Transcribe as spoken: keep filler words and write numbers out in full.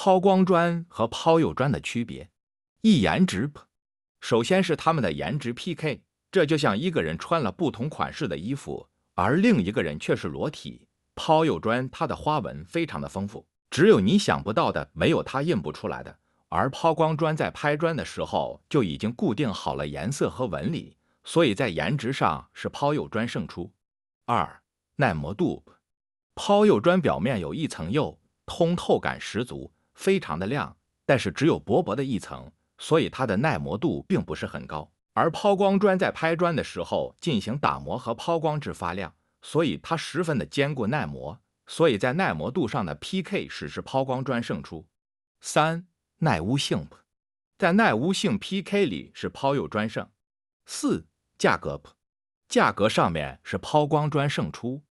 抛光砖和抛釉砖的区别。一颜值，首先是它们的颜值 P K， 这就像一个人穿了不同款式的衣服，而另一个人却是裸体。抛釉砖它的花纹非常的丰富，只有你想不到的，没有它印不出来的。而抛光砖在拍砖的时候就已经固定好了颜色和纹理，所以在颜值上是抛釉砖胜出。二、耐磨度，抛釉砖表面有一层釉，通透感十足，非常的亮，但是只有薄薄的一层，所以它的耐磨度并不是很高。而抛光砖在拍砖的时候进行打磨和抛光至发亮，所以它十分的坚固耐磨，所以在耐磨度上的 P K 使是抛光砖胜出。三、耐污性，在耐污性 P K 里是抛釉砖胜。四、价格，价格上面是抛光砖胜出。